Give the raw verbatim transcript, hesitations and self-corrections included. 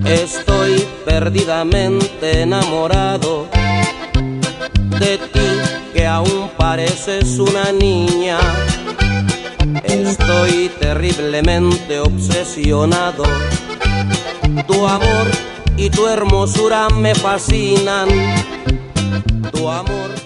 Estoy perdidamente enamorado de ti, que aún pareces una niña. Estoy terriblemente obsesionado. Tu amor y tu hermosura me fascinan. Tu amor